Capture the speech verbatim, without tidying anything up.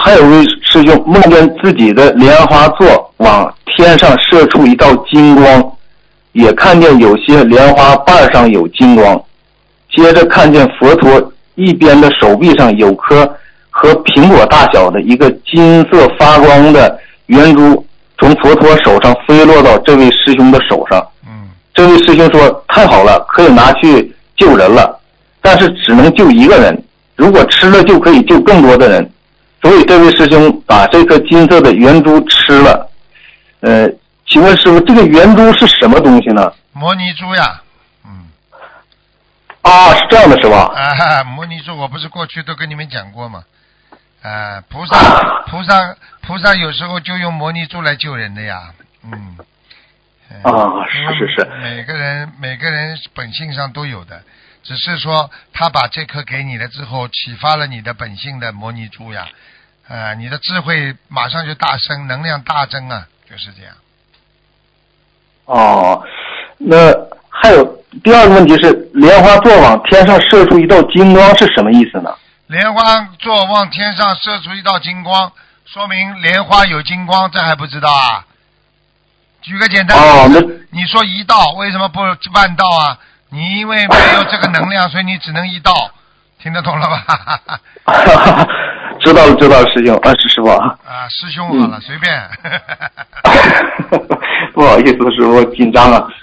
还有位师兄梦见自己的莲花座往天上射出一道金光，也看见有些莲花瓣上有金光，接着看见佛陀一边的手臂上有颗和苹果大小的一个金色发光的圆珠，从佛陀手上飞落到这位师兄的手上。 嗯， 这位师兄说太好了，可以拿去救人了，但是只能救一个人，如果吃了就可以救更多的人，所以这位师兄把这颗金色的圆珠吃了。呃，请问师傅，这个圆珠是什么东西呢？ 摩尼珠呀。嗯。 啊，是这样的是吧？ 啊，摩尼珠我不是过去都跟你们讲过吗？啊，菩萨菩萨菩萨有时候就用摩尼珠来救人的呀。嗯。 啊，是是是。 每个人每个人本性上都有的，只是说他把这颗给你了之后，启发了你的本性的摩尼珠呀。啊，你的智慧马上就大升，能量大增啊，就是这样。 哦，那还有第二个问题是，莲花座往天上射出一道金光是什么意思呢？ 莲花座往天上射出一道金光，说明莲花有金光，这还不知道啊？举个简单例子，哦，你说一道为什么不万道啊？你因为没有这个能量，所以你只能一道，听得懂了吧？ 知道了，知道了，师兄啊，是师傅啊。 啊，师兄好了，嗯、随便。 不好意思，师傅紧张了。